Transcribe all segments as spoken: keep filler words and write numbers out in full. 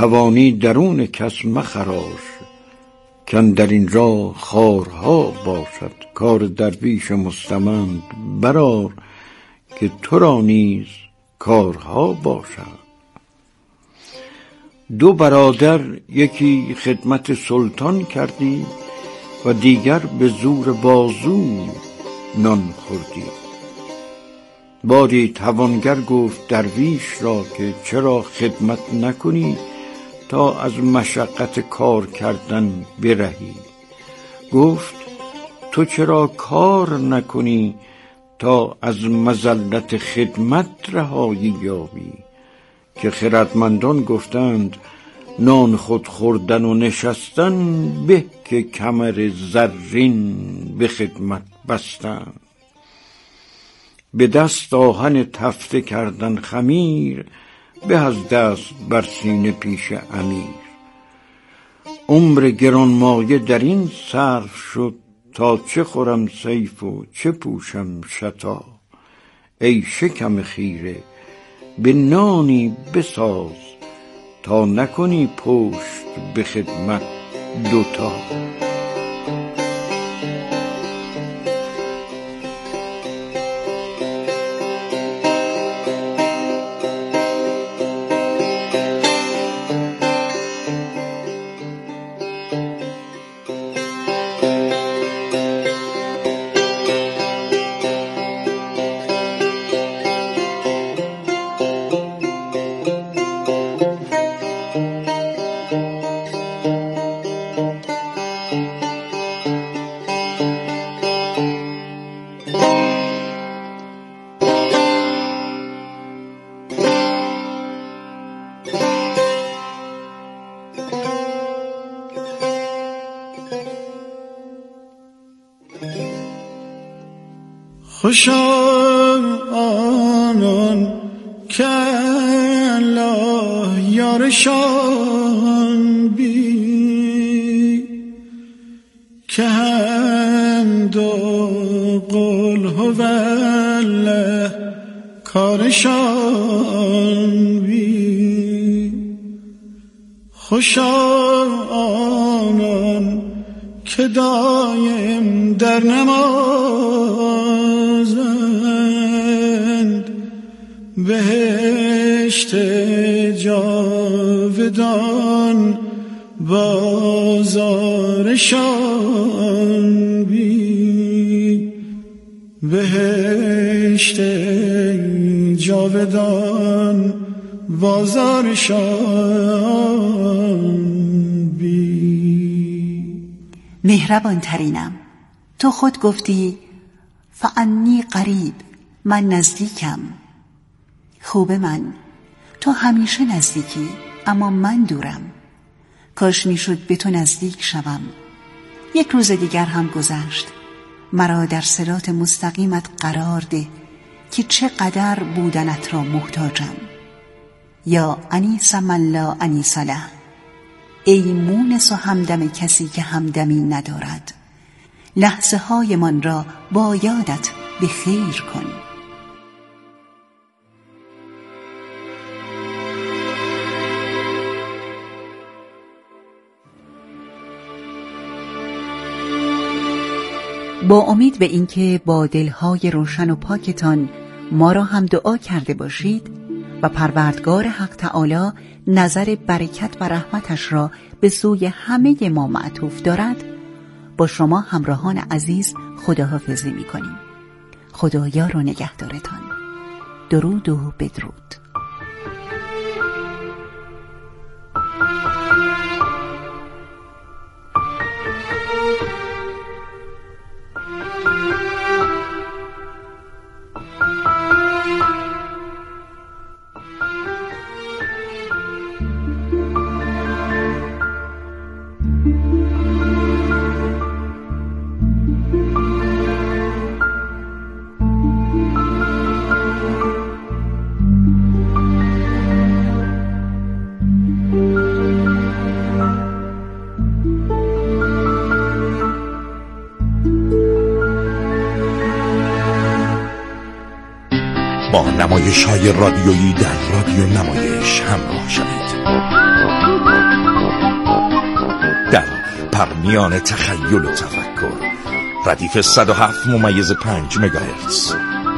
توانی درون کس مخراش، کن در این راه خارها باشد. کار درویش مستمند برار، که تو را نیز کارها باشد. دو برادر یکی خدمت سلطان کردی، و دیگر به زور بازو نان خوردی. باری توانگر گفت درویش را که چرا خدمت نکنی تا از مشقت کار کردن برهی. گفت تو چرا کار نکنی تا از مذلت خدمت رهایی یابی. که خردمندان گفتند نان خود خوردن و نشستن، به که کمر زرین به خدمت بستن. به دست آهن تفته کردن خمیر، به از دست بر سینه پیش امیر. عمر گرانمایه در این صرف شد، تا چه خورم سیف و چه پوشم شتا. ای شکم خیره به نانی بساز، تا نکنی پشت به خدمت دوتا. خوش آنان که الله یارشان بی، که حمد و قل هو الله کارشان بی. خوش آنان که دایم در نمازند، بهشت جاودان بازارشان بی. بهشت جاودان بازارشان بی. مهربان ترینم، تو خود گفتی فانی قریب، من نزدیکم. خوب من، تو همیشه نزدیکی اما من دورم. کاش میشد به تو نزدیک شوم. یک روز دیگر هم گذشت. مرا در صراط مستقیمت قرار ده که چقدر بودنت را محتاجم. یا انیس من لا انیس له، ای مونس و همدم کسی که همدمی ندارد. لحظه های من را با یادت به خیر کن. با امید به اینکه با دلهای روشن و پاکتان ما را هم دعا کرده باشید و پروردگار حق تعالی نظر برکت و رحمتش را به سوی همه ما معطوف دارد، با شما همراهان عزیز خداحافظی می کنیم. خدایار و نگهدارتان. درود و بدرود. با نمایش‌های رادیویی در رادیو نمایش همراه شوید. پرمیان تخیل و تفکر. ردیف صد و هفت ممیز پنج مگاهرتز.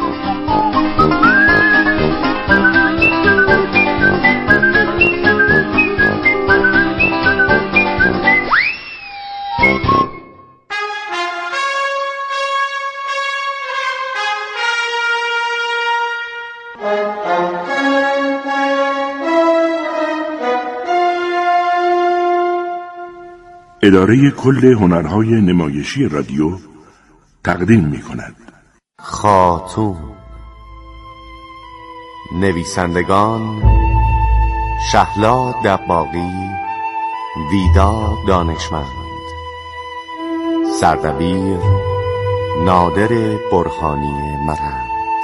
اداره کل هنرهای نمایشی رادیو تقدیم می کند. خاتون. نویسندگان: شهلا دباغی، ویدا دانشمند. سردبیر: نادر برهانی مرند.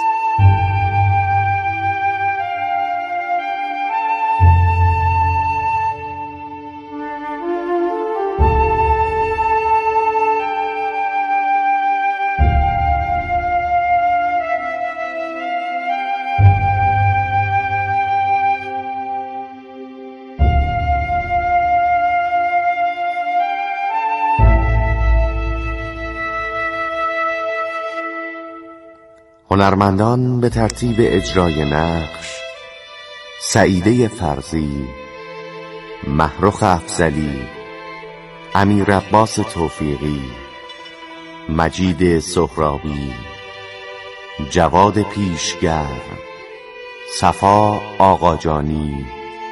هنرمندان به ترتیب اجرای نقش: سعیده فرزی، محروخ افضلی، امیر عباس توفیقی، مجید سهرابی، جواد پیشگر، صفا آقاجانی،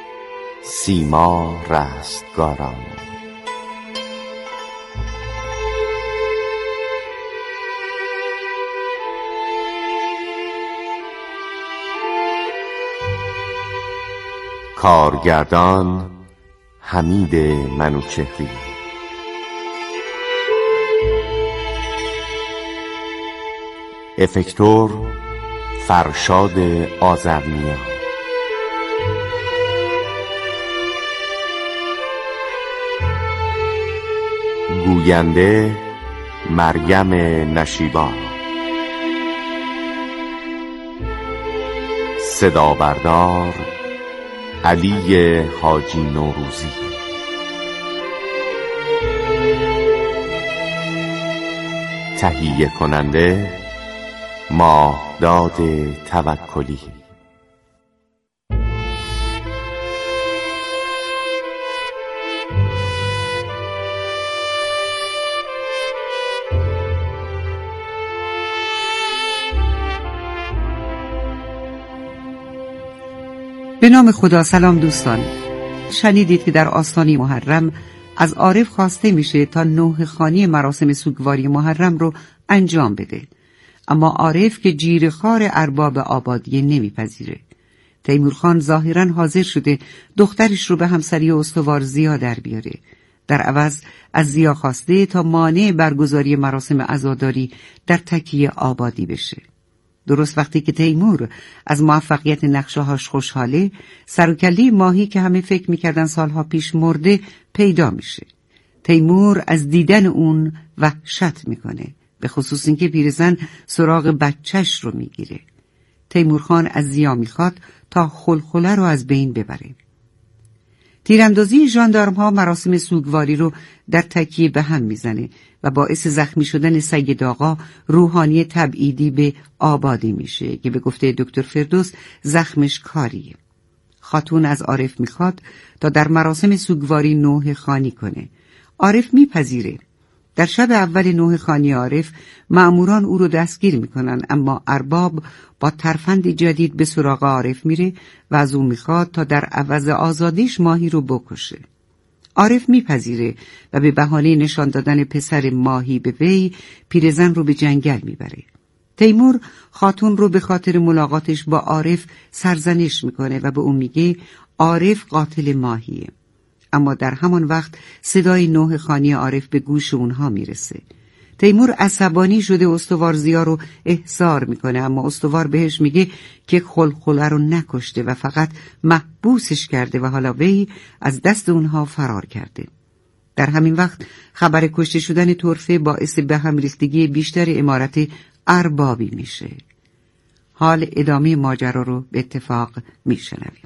سیما رستگاران. کارگردان: حمید منوچهری. افکتور: فرشاد آذرنیا. گوینده: مریم نشیبان. صدا بردار: علی حاجی نوروزی. تهیه کننده: ماهداد توکلی. به نام خدا. سلام دوستان. شنیدید که در آستانه محرم از عارف خواسته میشه تا نوحه خوانی مراسم سوگواری محرم رو انجام بده، اما عارف که جیره‌خوار ارباب آبادیه نمیپذیره. تیمورخان ظاهراً حاضر شده دخترش رو به همسری استوار زیا در بیاره. در عوض از زیا خواسته تا مانع برگزاری مراسم عزاداری در تکیه آبادی بشه. درست وقتی که تیمور از موفقیت نقشه‌هاش خوشحاله، سر و کله ماهی که همه فکر می‌کردن سالها پیش مرده پیدا میشه. تیمور از دیدن اون وحشت میکنه، به خصوص اینکه پیرزن سراغ بچهش رو میگیره. تیمورخان از زیا میخواد تا خلخله رو از بین ببره. تیراندازی ژاندارم‌ها مراسم سوگواری رو در تکیه به هم میزنه و باعث زخمی شدن سید آقا روحانی تبعیدی به آبادی میشه که به گفته دکتر فردوس زخمش کاریه. خاتون از عارف میخواد تا در مراسم سوگواری نوحه خوانی کنه. عارف میپذیره. در شب اول نوحه خوانی عارف مأموران او رو دستگیر میکنن، اما ارباب با ترفند جدید به سراغ عارف میره و از او میخواد تا در عوض آزادیش ماهی رو بکشه. عارف میپذیره و به بهانه نشان دادن پسر ماهی به وی پیرزن رو به جنگل میبره. تیمور خاتون رو به خاطر ملاقاتش با عارف سرزنش میکنه و به اون میگه عارف قاتل ماهیه. اما در همان وقت صدای نوحه خوانی عارف به گوش اونها میرسه. تیمور عصبانی شده استوار زیا رو احضار میکنه، اما استوار بهش میگه که خلخله رو نکشته و فقط محبوسش کرده و حالا وی از دست اونها فرار کرده. در همین وقت خبر کشته شدن طرفه باعث به هم ریختگی بیشتر امارت اربابی میشه. حال ادامه ماجرا رو به اتفاق میشنویم.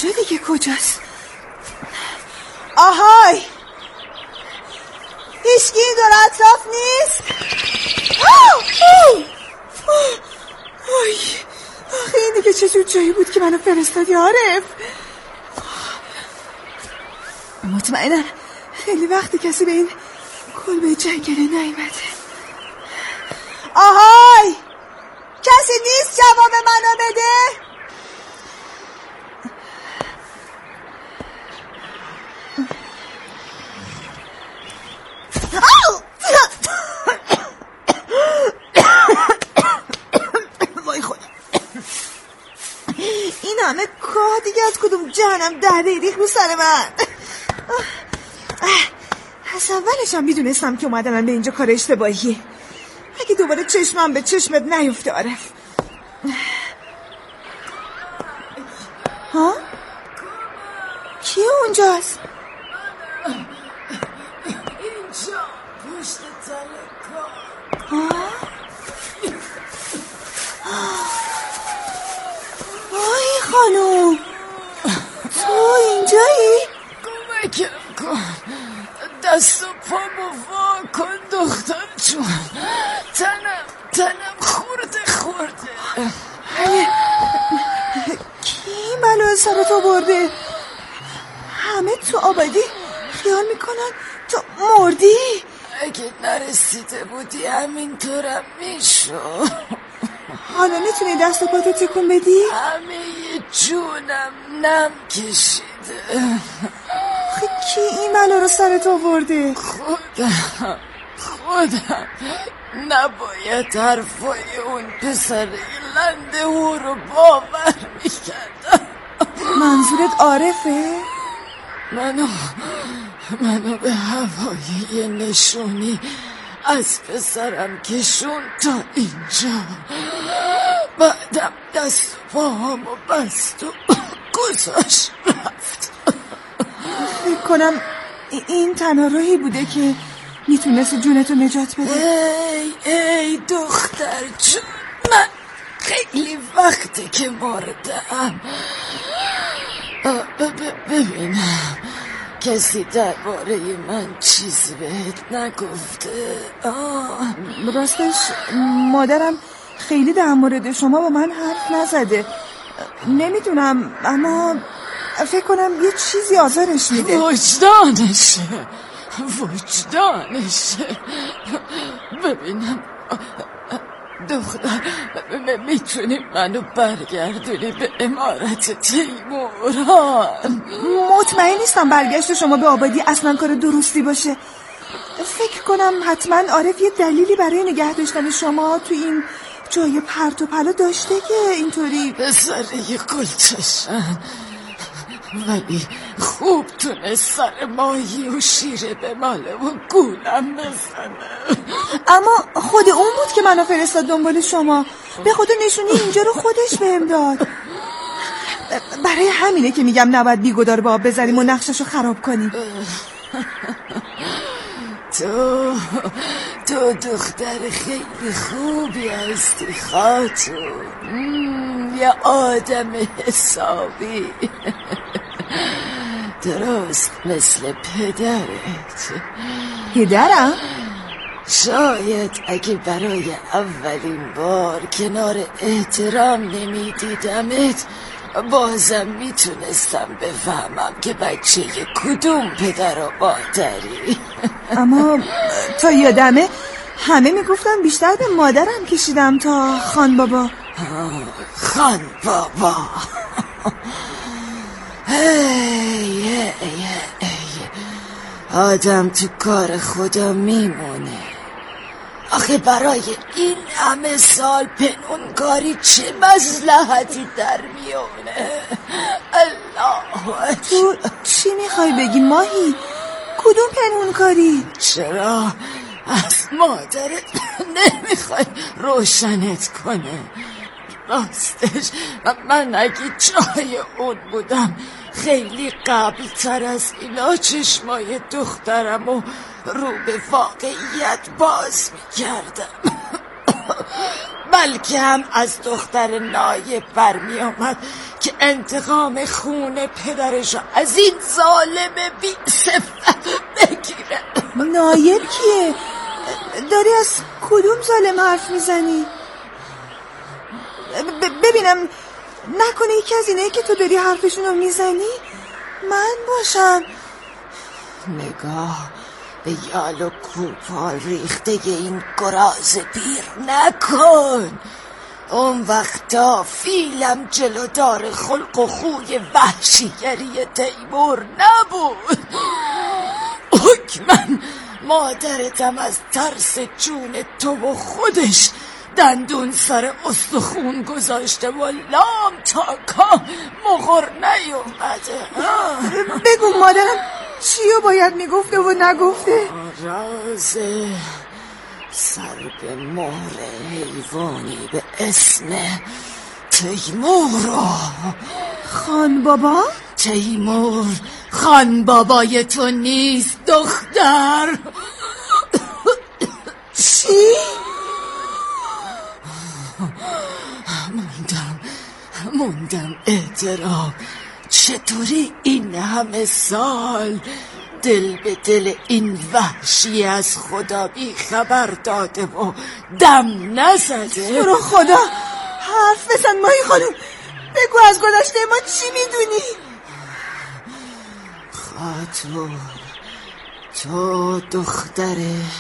اینجا دیگه کجاست؟ آهای هیچکی این دور اطراف نیست؟ آی آخه این دیگه چجور جایی بود که منو فرستادی عارف؟ مطمئنم خیلی وقتی کسی به این کلبه جنگله نیومده. آهای کسی نیست جواب منو بده؟ وای خدا این همه کاه دیگه از کدوم جهنم دهده ریخ رو سر من. از اولش هم میدونستم که اومدن من به اینجا کار اشتباهیه. اگه دوباره چشمم به چشمت نیفته عارف. ها؟ کی اونجاست؟ اینجا پشت تله کار. ها؟ وای خانوم تو اینجایی؟ کمکم کن دست و پامو وا کن دختر جون. تنم تنم خورده خورده. کی بلای سر تو برده؟ همه تو آبادی خیال میکنن تو مردی. اگه نرسیده بودی همینطورم میشو. حالا میتونی دست و پاتو تکون بدی؟ همه جونم نم کشیده. خب کی این بلا رو سر تو برده؟ خودم خودم نباید حرفای اون پسر لنده او رو باور میکردم. منظورت عارفه؟ منو منو به هوای نشونی از پسرم کشون تا اینجا. بعدم دست و پاهامو بست و گذاشت رفت. فکر کنم این تنها راهی بوده که میتونست جونتو نجات بده. ای ای دختر جون من خیلی وقته که مردم. ببینم کسی درباره من چیزی بهت نگفته؟ آه راستش مادرم خیلی در مورد شما با من حرف نزده. نمیدونم اما فکر کنم یه چیزی آزارش میده. وجدانشه وجدانشه. ببینم دختر میتونی منو برگردونی به امارت تیموران؟ مطمئن نیستم برگشت شما به آبادی اصلا کار درستی باشه. فکر کنم حتما عارف یه دلیلی برای نگه داشتن شما تو این جای پرت و پلا داشته که اینطوری. پسر یه گلچشن ولی خوب تونست سر ماهی و شیره به ماله و گولم بزنه. اما خود اون بود که منو فرستاد دنبال شما. به خدا نشونی اینجا رو خودش بهم داد. برای همینه که میگم نباید بیگدار به آب بزنیم و نقششو خراب کنیم. تو تو دختر خیلی خوبی هستی خاتون. یه آدم حسابی درست مثل پدرت. پدرم؟ شاید اگه برای اولین بار کنار احترام نمیدیدمت بازم میتونستم بفهمم که بچه کدوم پدر و مادری. اما تا یادمه همه میگفتن بیشتر به مادرم کشیدم تا خان بابا. خان بابا ای ای ای آدم تو کار خدا میمونه. آخه برای این همه سال پنهونکاری چه مصلحتی در میونه؟ الله اکبر. تو چی میخوای بگی ماهی؟ کدوم پنهونکاری؟ چرا از مادرت نمیخوای روشنت کنه؟ راستش من اگه جای اون بودم خیلی قبل تر از اینا چشمای دخترم و رو به واقعیت باز میکردم. بلکه هم از دختر نایب برمی آمد که انتقام خون پدرش از این ظالم بی صفت بگیره. نایب کیه؟ داری از کدوم ظالم حرف میزنی؟ ببینم نکنه یکی از اینایی که تو داری حرفشونو میزنی من باشم. نگاه به یال و کوپال ریخته این گراز پیر نکن. اون وقتا فیلم جلودار خلق و خوی وحشیگری تیمور نبود. حکمن مادرتم از ترس جون تو و خودش دندون سر استخون گذاشته و لام تا کا مغر نیومده. بگو مادرم چیو باید میگفته و نگفته؟ راز سر به مهر حیوانی به اسم تیمور. خان بابا؟ تیمور خان بابای تو نیست دختر. چی؟ موندم موندم اعتراف چطوری این همه سال دل به دل این وحشی از خدا بی خبر داده و دم نزده. تو رو خدا حرف بزن مایی خانم، بگو از گذشته ما چی میدونی؟ خاتون تو دختر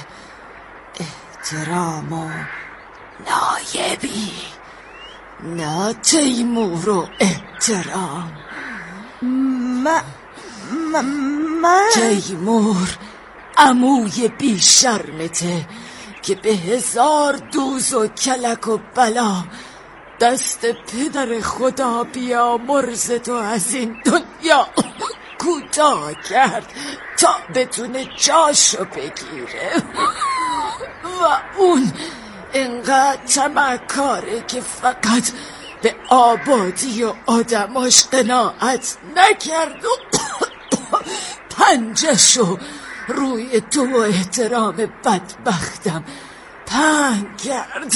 احترام و نایبی، نه تیمور و احترام. من من تیمور عموی بی شرمته که به هزار دوز و کلک و بلا دست پدر خدا بیا مرز تو از این دنیا کوتاه کرد تا بتونه جاشو بگیره. و اون اینقدر طمعکاره که فقط به آبادی و آدماش قناعت نکرد و پنجشو روی تو و احترام بدبختم پنگ کرد.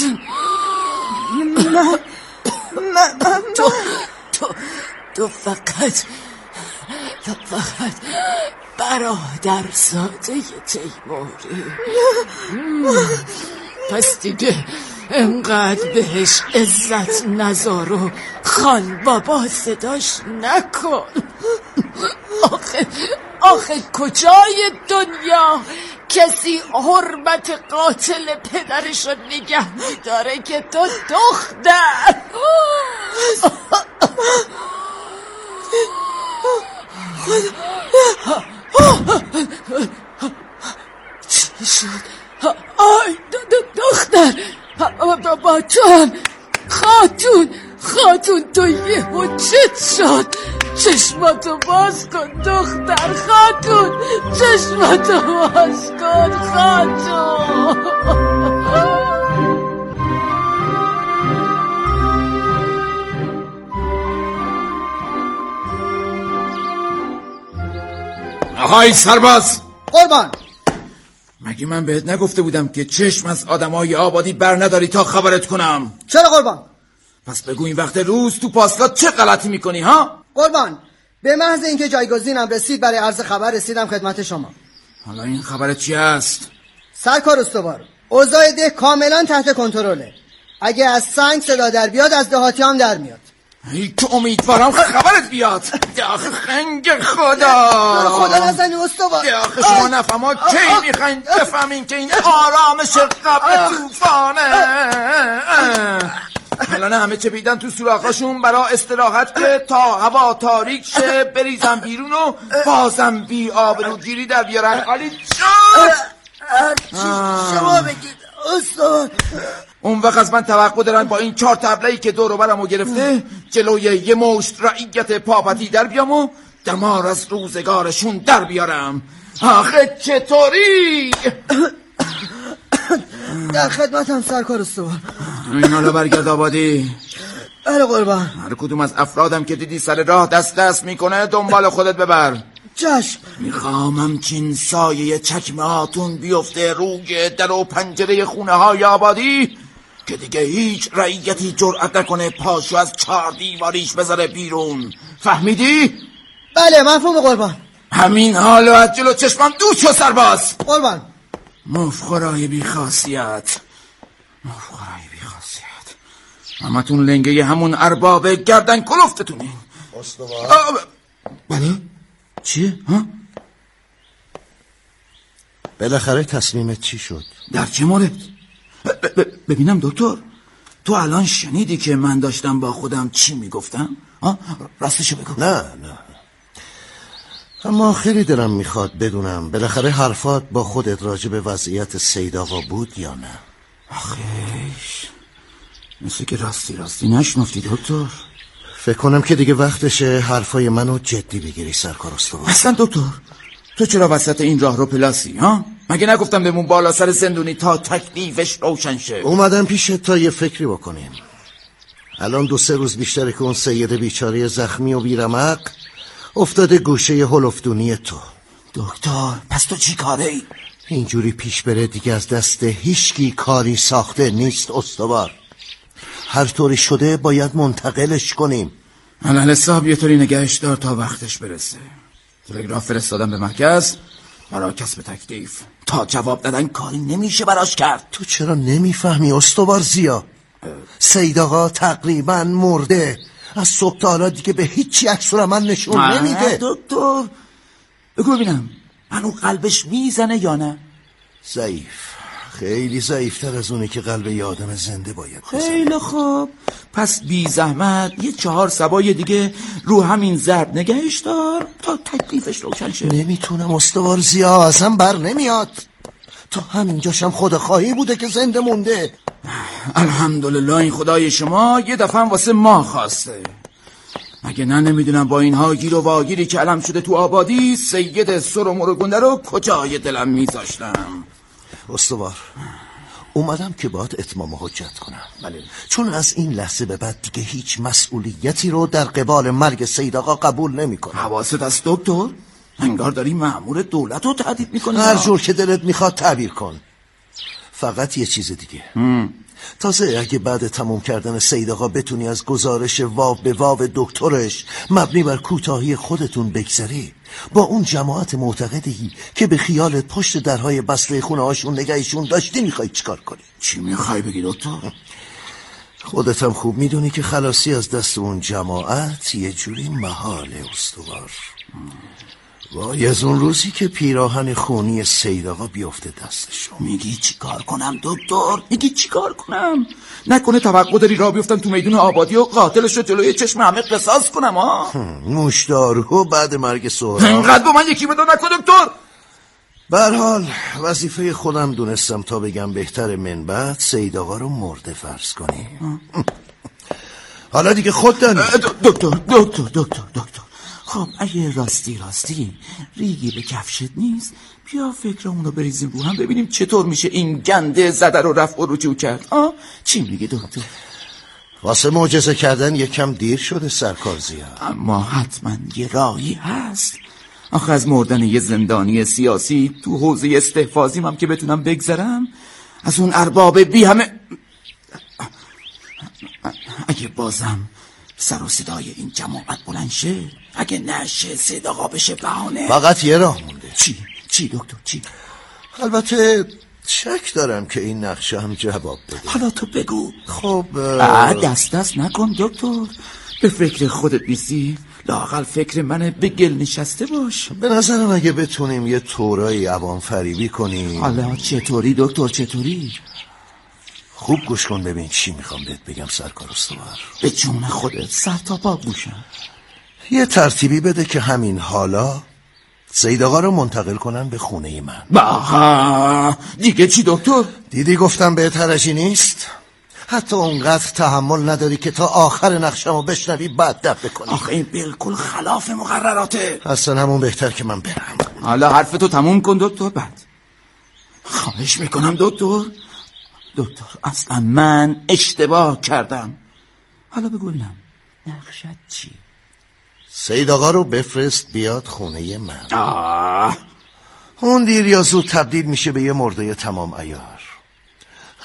من من تو تو تو فقط تو فقط برادر زاده تیموری. پس دیگه انقدر بهش عزت نذار و خان بابا صداش نکن. آخه آخه کجای دنیا کسی حرمت قاتل پدرش رو نگه میداره که تو دختر؟ چی شد؟ آی دختر با تو هم خاتون خاتون تو یهو چت شد؟ چشماتو باز کن دختر خاتون، چشماتو باز کن خاتون. آهای سرباز قربان، مگه من بهت نگفته بودم که چشم از آدمای آبادی بر نداری تا خبرت کنم؟ چرا قربان؟ پس بگو این وقت روز تو پاسگاه چه غلطی میکنی ها؟ قربان، به محض اینکه جایگزینم رسید برای عرض خبر رسیدم خدمت شما. حالا این خبر چی هست؟ سرکار استوار، اوضاع ده کاملا تحت کنترله. اگه از سنگ صدا در بیاد از دهاتی هم در میاد. ای که امیدوارم خبرت بیاد. آخه خنگ خدا خدا نزنی استوار. آخه شما نفهما کی میخواین بفهمین که این آرامش قبل طوفانه؟ الان همه چپیدن تو سوراخاشون برا استراحت که تا هوا تاریک شه بریزن بیرون و بازم بی آبروگیری در بیارن. حالی جان شما بگید استوار. اون وقت از من توقع دارن با این چهار تبلهی که دور و برمو گرفته جلوی یه مشت رعیت پاپتی در بیام و دمار از روزگارشون در بیارم. آخه چطوری؟ در خدمتم سرکار استوار. این حالا برگرد آبادی. بله قربان. هر کدوم از افرادم که دیدی سر راه دست دست میکنه دنبال خودت ببر. چشم. میخوام همچین سایه چکمه هاتون بیفته روی در و پنجره خونه های آبادی که دیگه هیچ رعیتی جرأت نکنه پاشو از چهار دیواریش بذاره بیرون. فهمیدی؟ بله مفهوم قربان. همین حالو از جلو چشمم دور شو سرباز. قربان. مفخورای بی خاصیت، مفخورای بی خاصیت. همتون لنگه همون ارباب گردن کلفتتونین. استوار. بله؟ چیه؟ ها؟ بالاخره تصمیمت چی شد؟ در چه مورد؟ ب- ب- ببینم دکتر، تو الان شنیدی که من داشتم با خودم چی میگفتم؟ ها؟ راستشو بگو. نه نه، اما خیلی دلم میخواد بدونم بالاخره حرفات با خودت راجع به وضعیت سید آقا بود یا نه؟ آخیش مثل که راستی راستی نشنفتی دکتر. فکر کنم که دیگه وقتشه حرفای منو جدی بگیری سرکار استوار. اصلا دکتر تو چرا وسط این راه رو پلاسی ها؟ مگه نگفتم بمون بالا سر زندونی تا تکلیفش روشن شه؟ اومدم پیشت تا یه فکری بکنیم. الان دو سه روز بیشتره که اون سید بیچاره زخمی و بیرمق افتاده گوشه هلفدونی تو. دکتر پس تو چی کاره ای؟ اینجوری پیش بره دیگه از دست هیچکی کاری ساخته نیست استوار. هر طوری شده باید منتقلش کنیم. علل حساب یه طوری نگهش دار تا وقتش برسه. تلگراف فرستادم به مرکز برای کسب تکلیف. تا جواب دادن کاری نمیشه براش کرد. تو چرا نمیفهمی استوار زیا؟ سید آقا تقریبا مرده. از صبح تا حالا دیگه به هیچی عکس العمل نشون نمیده. دکتر بگو ببینم هنو قلبش میزنه یا نه؟ ضعیف، خیلی ضعیفتر از اونی که قلب یه آدم زنده باید بزنه. خیلی خوب، پس بی زحمت یه چهار سبای دیگه رو همین ضرب نگهش دار تا تکلیفش روشن شه. نمیتونم استوار زیا، ازم بر نمیاد. تا همینجاشم خودخواهی بوده که زنده مونده. الحمدلله این خدای شما یه دفعه هم واسه ما خواسته. اگه نه نمیدونم با اینها گیر و واگیری که علم شده تو آبادی سید سر و مرگونده رو کجای دلم میذاشتم. استوار اومدم که باید اتمام حجت کنم. بله. چون از این لحظه به بعد دیگه هیچ مسئولیتی رو در قبال مرگ سید آقا قبول نمی کنم. حواست از دکتر؟ انگار داری مأمور دولت رو تهدید میکنی. هر جور که دلت میخواد تعبیر کن. فقط یه چیز دیگه. هم. تازه اگه بعد تموم کردن سید آقا بتونی از گزارش واو به واو دکترش مبنی بر کوتاهی خودتون بگذری، با اون جماعت معتقدی که به خیالت پشت درهای بسته خونه هاشون نگهشون داشتی میخوای چیکار کنی؟ چی میخوای بگی دکتر؟ خودت هم خوب میدونی که خلاصی از دست اون جماعت یه جوری محاله استوار. وای از اون روزی که پیراهن خونی سید آقا بیفته دستشون. میگی چی کار کنم دکتر؟ میگی چی کار کنم؟ نکنه توقع داری راه بیفتم تو میدون آبادی و قاتلش رو جلوی چشم همه قصاص کنم ها؟ نوشدارو بعد مرگ سهراب اینقدر با من یکی بده نکن دکتر. به هر حال وظیفه خودم دونستم تا بگم بهتر من بعد سید آقا رو مرده فرض کنی. حالا دیگه خود دانی. دکتر دکتر دکتر دکتر خب اگه راستی راستی ریگی به کفشت نیست بیا فکر اونو بریزیم رو هم ببینیم چطور میشه این گنده زده رو رفع و رجوع کرد. آه چی میگه دکتر؟ واسه معجزه کردن یکم دیر شده سرکار زیا، اما حتما یه راهی هست. آخه از مردن یه زندانی سیاسی تو حوزه استحفاظیم هم که بتونم بگذرم از اون ارباب بی همه. اگه بازم سر و صدای این جماعت بلند شه، اگه نشه سید آقا بشه بهانه. فقط یه راه مونده. چی؟ چی دکتر چی؟ البته شک دارم که این نقشه هم جواب بده. حالا تو بگو. خب دست دست نکن دکتر، به فکر خودت نیستی؟ لااقل فکر من به گل نشسته باش. به نظرم اگه بتونیم یه طورایی عوام فریبی کنیم. حالا چطوری دکتر چطوری؟ خوب گوش کن ببین چی میخوام بهت بگم سرکار استوار. به جون خودت سر تا پا گوشم. یه ترتیبی بده که همین حالا سید آقا رو منتقل کنن به خونه من. باها دیگه چی دکتر؟ دیدی گفتم بهت حرجی نیست؟ حتی اونقدر تحمل نداری که تا آخر نقشمو بشنوی بعد دب بکنی. آخه این بالکل خلاف مقرراته. اصلا همون بهتر که من برم. حالا حرفتو تموم کن دکتر. بعد خواهش میکنم دکتر. دکتر اصلا من اشتباه کردم. حالا بگو ببینم نقشت چی؟ سید آقا رو بفرست بیاد خونه من. آه. اون دیر یا زود تبدیل میشه به یه مرده تمام عیار.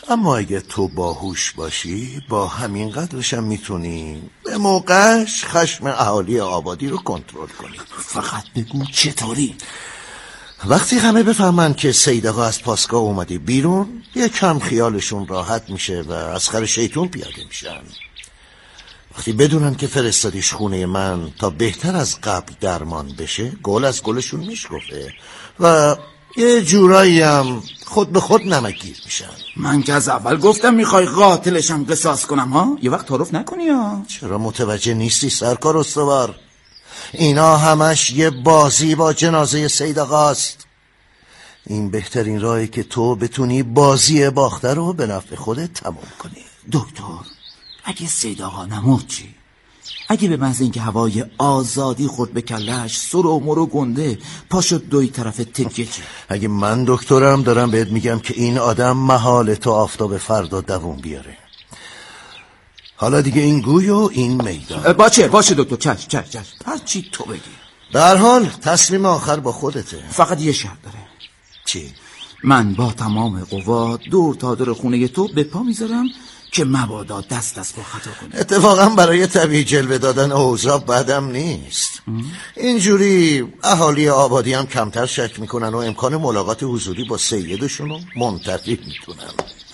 اما اگه تو باهوش باشی با همین قدرش هم میتونی به موقعش خشم اهالی آبادی رو کنترل کنی. فقط بگو چطوری؟ وقتی همه بفهمن که سید آقا از پاسگاه اومده بیرون، یه کم خیالشون راحت میشه و اسخر شیطون پیاده میشن. وقتی بدونن که فرستادیش خونه من تا بهتر از قبل درمان بشه، گل از گلشون میشکفه و یه جورایی هم خود به خود نمکگیر میشن. من که از اول گفتم میخوای قاتلشم قصاص کنم ها؟ یه وقت تعارف نکنی ها؟ چرا متوجه نیستی سرکار استوار؟ اینا همش یه بازی با جنازه سید آقاست. این بهترین راهی که تو بتونی بازی باخته رو به نفع خودت تموم کنی. دکتر، اگه سید آقا نمرد چی؟ اگه به محض اینکه هوای آزادی خورد به کلهش سر و مرو گنده پاشد دوی طرف تکیه چی؟ اگه من دکترم دارم بهت میگم که این آدم محال تو آفتاب فردا دووم بیاره. حالا دیگه این گوی و این میدان. باشه باشه دکتر، چش چش چش هر چی تو بگی. در حال تصمیم آخر با خودته. فقط یه شرط داره. چی؟ من با تمام قوا دور تا دور خونه تو به پا میذارم که مبادا دست دست با خطا کنه. اتفاقا برای طبیعی جلوه دادن اوضاع بدم نیست. اینجوری اهالی آبادی هم کمتر شک میکنن و امکان ملاقات حضوری با سیدشون رو منتفی میتونن.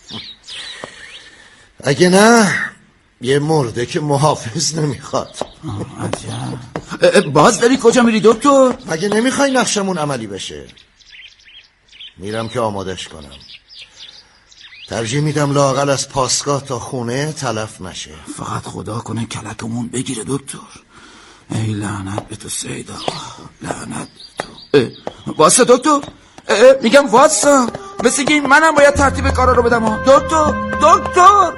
اگه نه یه مرده که محافظ نمیخواد. عجب. باز داری کجا میری دکتر؟ مگه نمیخوای نقشمون عملی بشه؟ میرم که آمادش کنم. ترجیح میدم لااقل از پاسگاه تا خونه تلف نشه. فقط خدا کنه کلکمون بگیره دکتر. ای لعنت به تو سید آقا، لعنت به تو. واسه دکتر، میگم واسه، مثل که منم باید ترتیب کارا رو بدم. دکتر دکتر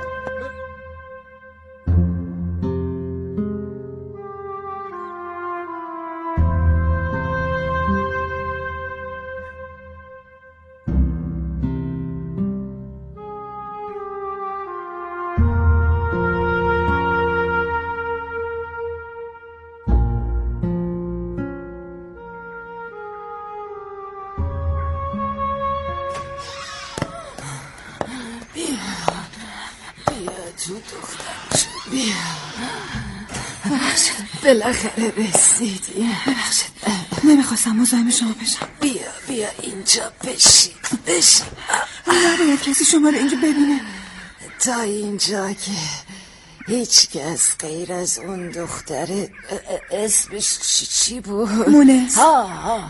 بالاخره رسیدی. ببخشید، نمیخواستم مزاحم شما بشم. بیا بیا اینجا بشین بشین. نباید کسی شما رو اینجا ببینه. تا اینجا که هیچ کس غیر از اون دختره، اسمش چی, چی بود؟ مونس. ها ها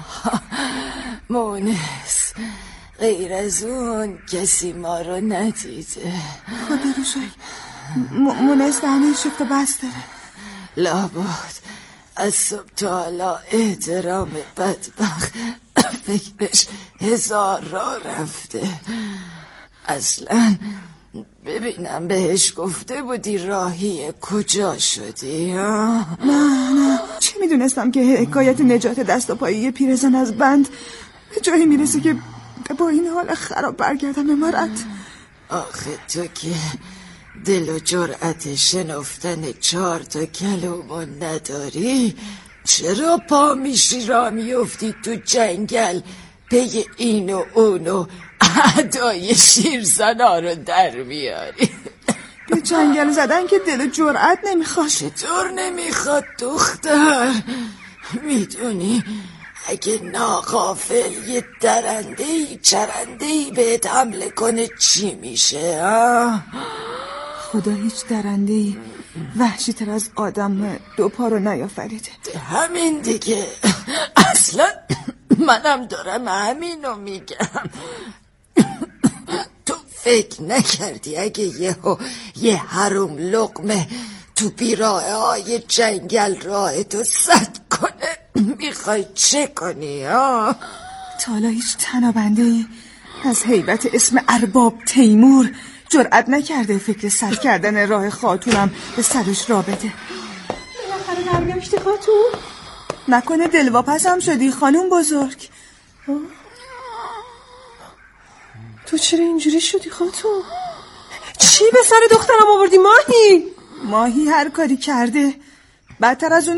مونس، غیر از اون کسی ما رو ندیده. خدا رو شاید مونس دهنه شفت و بس داره. لابد از صبح تا حالا احترام بدبخت فکرش هزار را رفته. اصلا ببینم بهش گفته بودی راهی کجا شدی؟ نه نه، چه میدونستم که حکایت نجات دست و پایی پیرزن از بند به جایی میرسه که با این حال خراب برگردم امارت. آخه تو که دل و جرأت شنفتن چهار تا کلمو نداری، چرا پا میشی را میفتی تو جنگل پی این و اون و اعدای شیرزنا رو در میاری؟ به جنگل زدن که دل و جرأت نمیخواد. چطور نمیخواد دختر؟ میدونی اگه ناغافل یه درندهی چرندهی بهت حمله کنه چی میشه؟ ها؟ خدا هیچ درندهی وحشی تر از آدم دو پا رو نیافریده. همین دیگه، اصلا منم دارم همینو میگم. تو فکر نکردی اگه یه یه حروم لقمه تو بیراه های جنگل راه تو سد کنه میخوای چه کنی؟ ها؟ تا حالا هیچ تنابندهی از هیبت اسم ارباب تیمور جرأت نکرده فکر سد کردن راه خاتونم به سرش را بده. بالاخره برگشتی خاتون؟ نکنه دلواپس هم شدی خانوم بزرگ؟ تو چرا اینجوری شدی خاتون؟ چی به سر دخترم آوردی ماهی؟ ماهی هر کاری کرده بدتر از اون